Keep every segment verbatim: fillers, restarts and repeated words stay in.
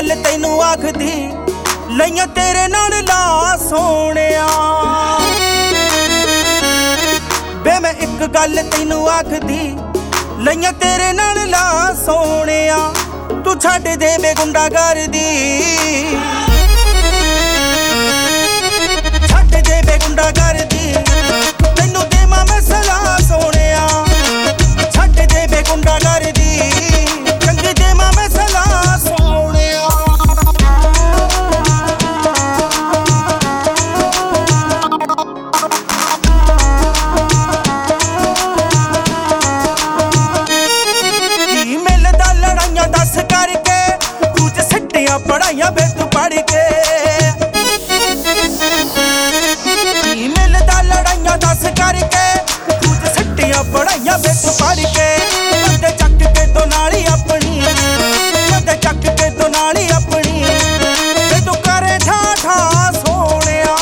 गल तैनू आखदी लईयां तेरे नाल ला सोहणिया बे मैं एक गल तैनू आखदी लईयां तेरे नाल ला सोहणिया तू छड्ड दे वे गुंडागर्दी छड्ड दे वे गुंडागर्दी तैनू देवां मैं सलाह सोहणिया छड्ड दे वे गुंडागर्दी चंगी देवां मैं सलाह सोहणिया की मिलदा लड़ाइयां दस करके कुछ सिट्टियां पढ़ाइयां बे तू पढ़ के की मिलदा लड़ाइयां दस करके कुछ सिट्टियां पढ़ाइयां बे तू पढ़ के बंदे चक के तो नाली अपनी बंदे चक के तो नाली अपनी ते तू करे ठा ठा सोहणिया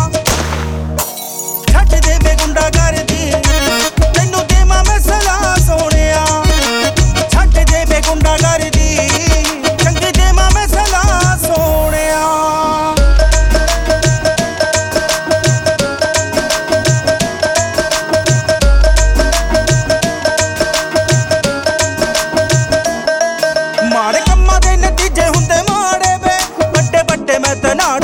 छड्ड दे वे गुंडागर्दी तैनू देवां मैं सलाह सोहणिया छड्ड दे वे गुंडागर्दी चंगी देवां मैं सलाह सोहणिया माड़े कम्मां दे नतीजे हुंदे माड़े वे बड्डे बड्डे मैं ते नाल